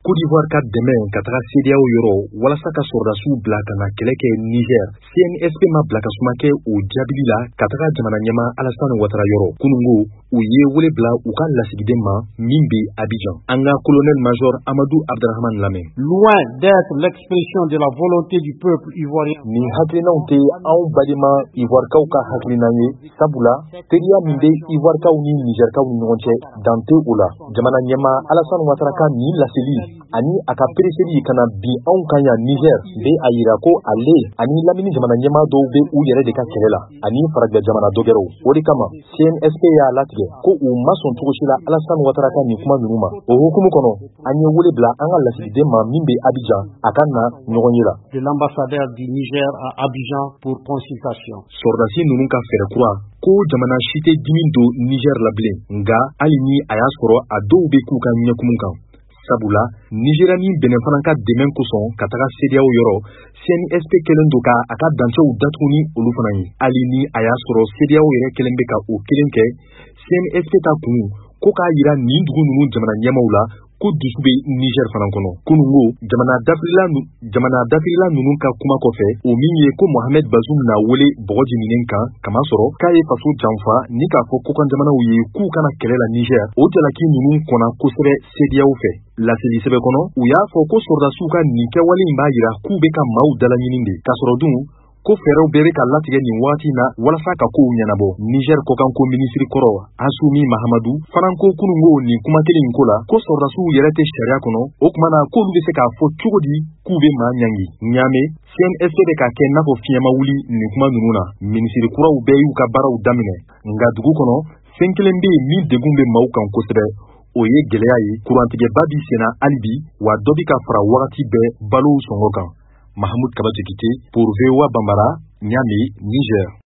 Côte d'Ivoire ka dɛmɛ ka taga CEDEAO yɔrɔ walasa ka sɔrɔdasiw bila ka na kɛlɛ kɛ Niger. CNSP ma bila ka suma kɛ o jaabili la ka taga jamana ɲɛma Alassane Ouattara yɔrɔ. Kunungo u ye wele bila u ka lasigiden ma min bɛ Abidjan. An ka colonel-major Amadou Abdrahman lamɛn. Loin d'être l'expression de la volonté du peuple ivoirien. Ni hakilinaw tɛ anw balima Ivoirekaw ka hakilina ye, sabula teriya min bɛ Ivoirekaw ni Nigerkaw ni ɲɔgɔn cɛ dan tɛ o la. Jamana ɲɛma Alassane Ouattara ka nin laseli ani a ka pereseli kana bin anw kan yan Niger bɛ a yira ko ale ani Lamini jamana ɲɛma dɔw bɛ u yɛrɛ de ka kɛlɛ la ani farajɛ jamana dɔgɛrɛw. O de kama CNSP y'a latigɛ ko u ma sɔn cogo si la Alassane Ouattara ka nin kuma ninnu ma. O hukumu kɔnɔ an ye wele bila an ka lasigiden ma min bɛ Abidjan a ka na ɲɔgɔn ye la. De l'ambassadeur du Niger à Abidjan pour consultation. Sɔrɔdasi ninnu ka fɛɛrɛ kura ko jamana si tɛ dimi don Niger la bilen, nka hali ni a y'a sɔrɔ a dɔw bɛ k'u ka ɲɛkumun kan. Sabula Nigeria ni Benin fana ka dɛmɛ kosɔn ka taga CEDEAO yɔrɔ, CNSP kelen do ka a ka dancɛw datuguni olu fana ye. Hali ni a y'a sɔrɔ CEDEAO yɛrɛ kelen bɛ ka o kelen kɛ, CNSP ta kun ko k'a yira nin dugu ninnu jamana ɲɛmaw la ko dusu bɛ Niger fana kɔnɔ. Kunungo jamana dafirila ninnu ka kuma kɔfɛ, o min ye ko Mohamed Bazoum na wele bɔgɔ jeninen kan kamasɔrɔ k'a ye faso janfa ni k'a fɔ kokan jamanaw ye k'u kana kɛlɛ la Niger. O jalaki ninnu kɔnna kosɛbɛ CEDEAO fɛ. Laseli sɛbɛ kɔnɔ u y'a fɔ ko sɔrɔdasiw ka nin kɛwale in b'a yira k'u bɛ ka maaw dalaɲini de, k'a sɔrɔ dun ko fɛɛrɛw bɛɛ bɛ ka latigɛ nin waati na walasa ka kow ɲɛnabɔ. Niger kɔkanko minisiri kɔrɔ Assoumi Mahamadou fana ko kunungo nin kuma kelen in ko la ko sɔrɔdasiw yɛrɛ tɛ sariya kɔnɔ, o tuma na k'olu bɛ se k'a fɔ cogo di k'u bɛ maa ɲangi. Ɲaame CNSP bɛ ka kɛ n'a fɔ fiɲɛma wuli nin kuma ninnu na. Minisiri kuraw bɛɛ y'u ka baaraw daminɛ, nka dugu kɔnɔ fɛn kelen bɛ yen min degun bɛ maaw kan kosɛbɛ. O ye gɛlɛya ye, kurantigɛba bi senna hali bi, wa dɔ bi ka fara wagati bɛɛ balow sɔngɔ kan. Mahamoud Kaba Djekite pour VOA Bambara, Niamey, Niger.